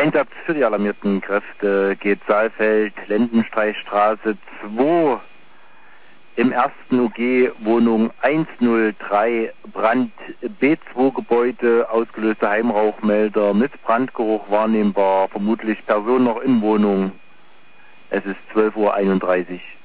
Einsatz für die alarmierten Kräfte geht Saalfeld, Lendenstreichstraße 2 im ersten UG Wohnung 103 Brand B2-Gebäude, ausgelöste Heimrauchmelder mit Brandgeruch wahrnehmbar, vermutlich Person noch in Wohnung. Es ist 12:31 Uhr.